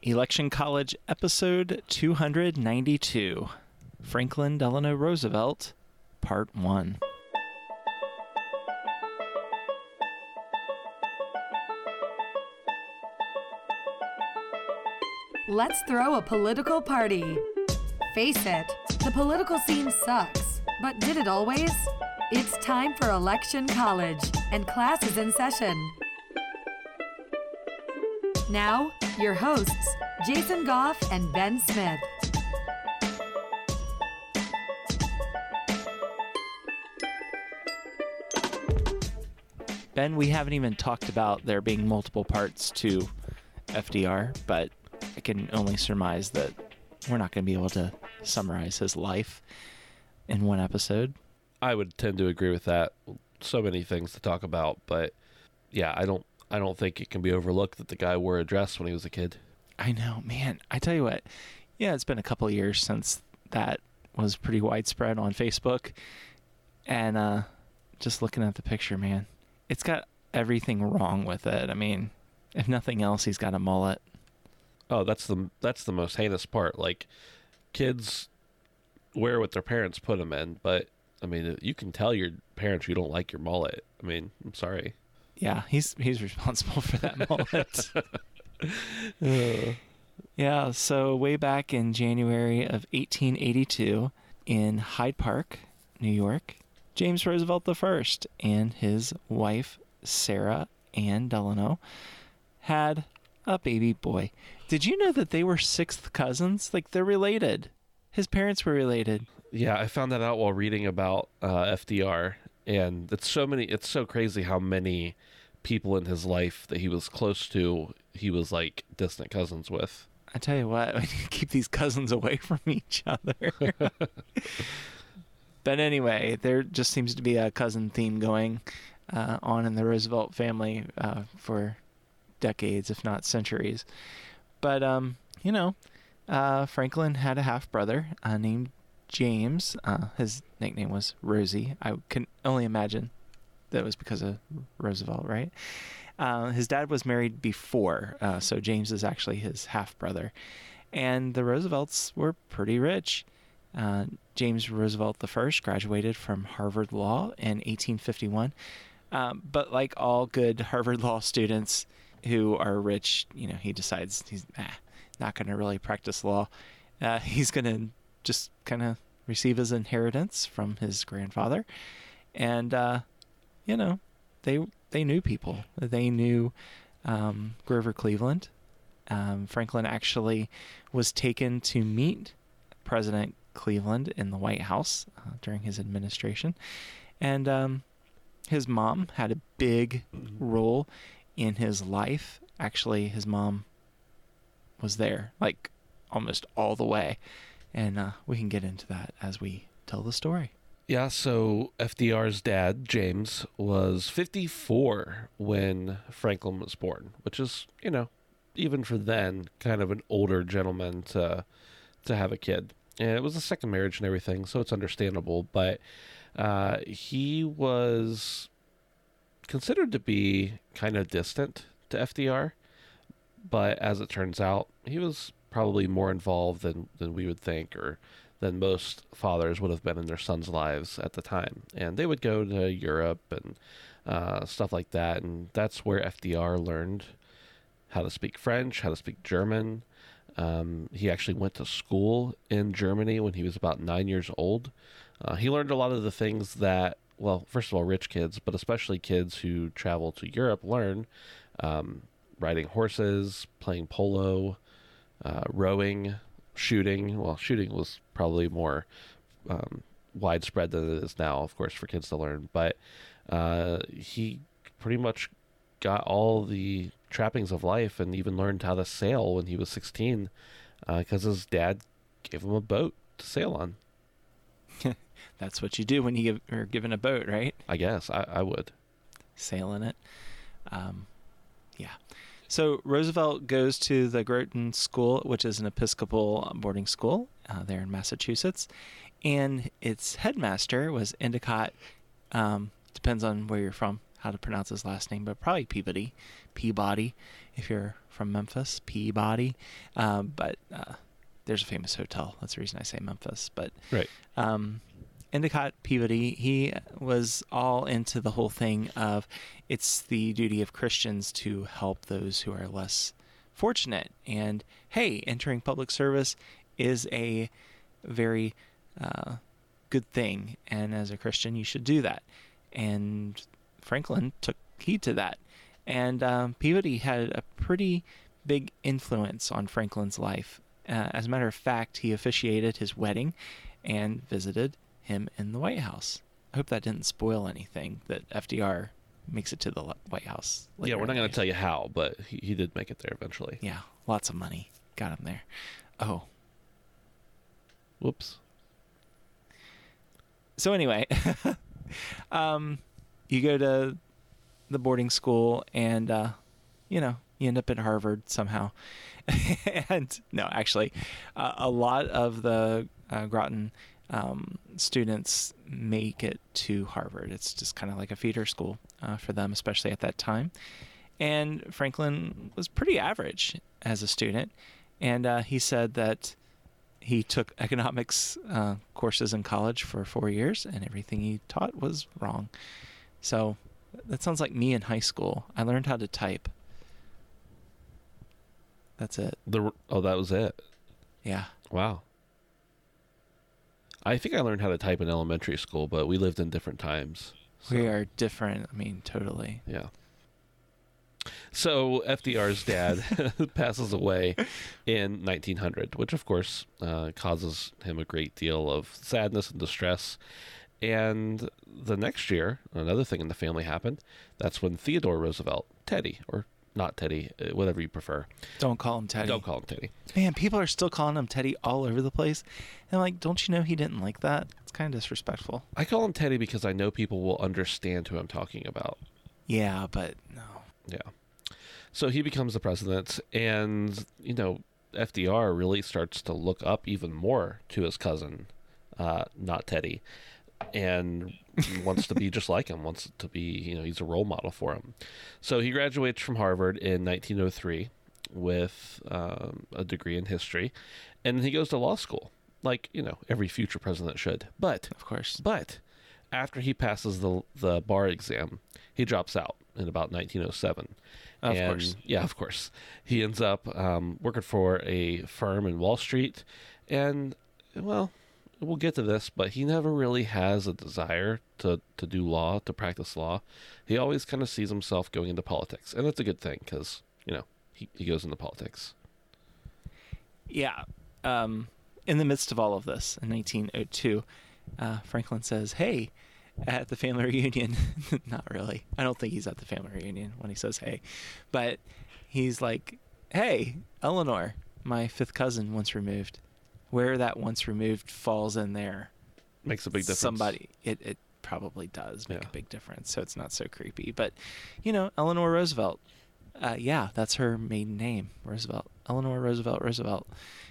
Election College, episode 292, Franklin Delano Roosevelt, part 1. Let's throw a political party. Face it, the political scene sucks, but did it always? It's time for Election College, and class is in session. Now, your hosts, Jason Goff and Ben Smith. Ben, we haven't even talked about there being multiple parts to FDR, but I can only surmise that we're not going to be able to summarize his life in one episode. I would tend to agree with that. So many things to talk about, but yeah, I don't think it can be overlooked that the guy wore a dress when he was a kid. I know, man. I tell you what, yeah, it's been a couple of years since that was pretty widespread on Facebook. And just looking at the picture, man, it's got everything wrong with it. I mean, if nothing else, he's got a mullet. Oh, that's the most heinous part. Like, kids wear what their parents put them in, but I mean, you can tell your parents you don't like your mullet. I mean, I'm sorry. Yeah, he's responsible for that mullet. Yeah, so way back in January of 1882 in Hyde Park, New York, James Roosevelt I and his wife, Sarah Ann Delano, had a baby boy. Did you know that they were sixth cousins? Like, they're related. His parents were related. Yeah, I found that out while reading about FDR, and it's so crazy how many people in his life that he was close to, he was like distant cousins with. I tell you what, we need to keep these cousins away from each other. But anyway, there just seems to be a cousin theme going on in the Roosevelt family for decades, if not centuries. But, Franklin had a half-brother named James. His nickname was Rosie. I can only imagine that was because of Roosevelt, right? His dad was married before, so James is actually his half-brother. And the Roosevelts were pretty rich. James Roosevelt I graduated from Harvard Law in 1851. But like all good Harvard Law students who are rich, he decides he's not going to really practice law. He's going to just kind of receive his inheritance from his grandfather. And, they knew people. They knew Grover Cleveland. Franklin actually was taken to meet President Cleveland in the White House during his administration. And his mom had a big role in his life. Actually, his mom was there, like, almost all the way. And we can get into that as we tell the story. Yeah, so FDR's dad, James, was 54 when Franklin was born, which is, even for then, kind of an older gentleman to have a kid. And it was a second marriage and everything, so it's understandable. But he was considered to be kind of distant to FDR. But as it turns out, he was probably more involved than we would think, or than most fathers would have been in their sons' lives at the time. And they would go to Europe and stuff like that. And that's where FDR learned how to speak French, how to speak German. He actually went to school in Germany when he was about 9 years old. He learned a lot of the things that, well, first of all, rich kids, but especially kids who travel to Europe learn. Riding horses, playing polo, rowing, shooting. Well, shooting was probably more widespread than it is now, of course, for kids to learn. But he pretty much got all the trappings of life and even learned how to sail when he was 16 because his dad gave him a boat to sail on. That's what you do when you are given a boat, right? I guess. I would. Sail in it. Yeah. So Roosevelt goes to the Groton School, which is an Episcopal boarding school there in Massachusetts. And its headmaster was Endicott, depends on where you're from, how to pronounce his last name, but probably Peabody, if you're from Memphis, Peabody. But there's a famous hotel. That's the reason I say Memphis. But Right. Endicott Peabody, he was all into the whole thing of it's the duty of Christians to help those who are less fortunate. And hey, entering public service is a very good thing. And as a Christian, you should do that. And Franklin took heed to that. And Peabody had a pretty big influence on Franklin's life. As a matter of fact, he officiated his wedding and visited him in the White House. I hope that didn't spoil anything, that FDR makes it to the White House. Yeah, we're not going to tell you how, but he did make it there eventually. Yeah, lots of money got him there. Oh. Whoops. So anyway, you go to the boarding school and, you end up at Harvard somehow. And no, actually, a lot of the Groton students make it to Harvard. It's just kind of like a feeder school for them, especially at that time. And Franklin was pretty average as a student. And he said that he took economics courses in college for 4 years, and everything he taught was wrong. So that sounds like me in high school. I learned how to type. That's it. That was it. Yeah. Wow. I think I learned how to type in elementary school, but we lived in different times. So. We are different. I mean, totally. Yeah. So FDR's dad passes away in 1900, which of course causes him a great deal of sadness and distress. And the next year, another thing in the family happened. That's when Theodore Roosevelt, Teddy, or not Teddy, whatever you prefer. Don't call him Teddy. Don't call him Teddy. Man, people are still calling him Teddy all over the place. And I'm like, don't you know he didn't like that? It's kind of disrespectful. I call him Teddy because I know people will understand who I'm talking about. Yeah, but no. Yeah. So he becomes the president, and, FDR really starts to look up even more to his cousin, not Teddy, and wants to be just like him, wants to be, he's a role model for him. So he graduates from Harvard in 1903 with a degree in history, and he goes to law school, like, every future president should. But, of course. But after he passes the bar exam, he drops out in about 1907. Of course. Yeah, of course. He ends up working for a firm in Wall Street. And, well, we'll get to this, but he never really has a desire to do law, to practice law. He always kind of sees himself going into politics. And that's a good thing because, he goes into politics. Yeah. In the midst of all of this, in 1902, Franklin says, hey, at the family reunion, not really. I don't think he's at the family reunion when he says, hey, but he's like, hey, Eleanor, my fifth cousin once removed. Where that once removed falls in there. Makes a big difference. Somebody, it probably does make a big difference. So it's not so creepy, but Eleanor Roosevelt, yeah, that's her maiden name, Roosevelt, Eleanor Roosevelt.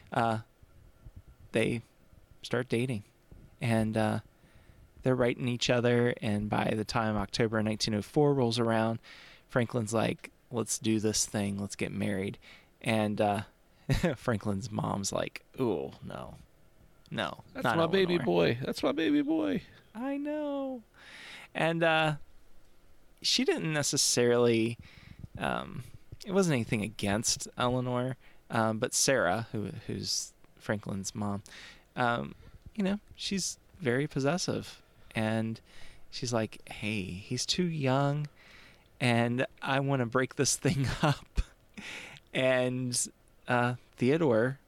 They start dating and, they're writing each other, and by the time October 1904 rolls around, Franklin's like, let's do this thing, let's get married. And Franklin's mom's like, ooh, no. That's my baby boy. That's my baby boy. I know. And she didn't necessarily, it wasn't anything against Eleanor, but Sarah, who's Franklin's mom, she's very possessive. And she's like, hey, he's too young, and I want to break this thing up. And Theodore